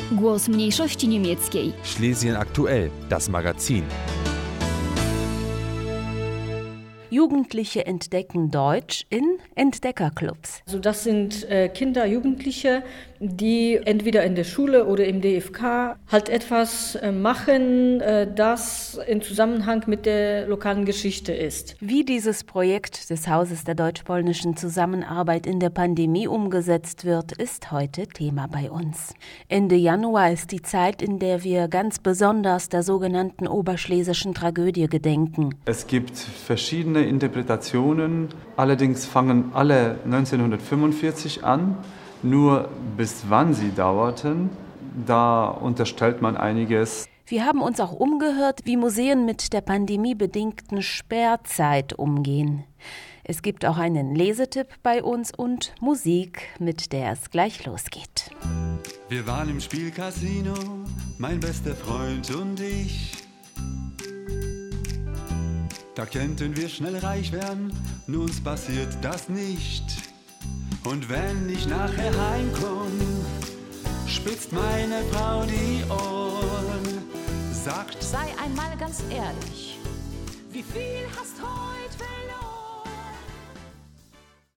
Głos mniejszości niemieckiej. Schlesien aktuell, das Magazin. Jugendliche entdecken Deutsch in Entdeckerclubs. Also das sind Kinder, Jugendliche, die entweder in der Schule oder im DFK halt etwas machen, das in Zusammenhang mit der lokalen Geschichte ist. Wie dieses Projekt des Hauses der deutsch-polnischen Zusammenarbeit in der Pandemie umgesetzt wird, ist heute Thema bei uns. Ende Januar ist die Zeit, in der wir ganz besonders der sogenannten oberschlesischen Tragödie gedenken. Es gibt verschiedene Interpretationen, allerdings fangen alle 1945 an. Nur bis wann sie dauerten, da unterstellt man einiges. Wir haben uns auch umgehört, wie Museen mit der pandemiebedingten Sperrzeit umgehen. Es gibt auch einen Lesetipp bei uns und Musik, mit der es gleich losgeht. Wir waren im Spielcasino, mein bester Freund und ich. Da könnten wir schnell reich werden, nur uns passiert das nicht. Und wenn ich nachher heimkomm, spitzt meine Frau die Ohren, sagt: Sei einmal ganz ehrlich, wie viel hast du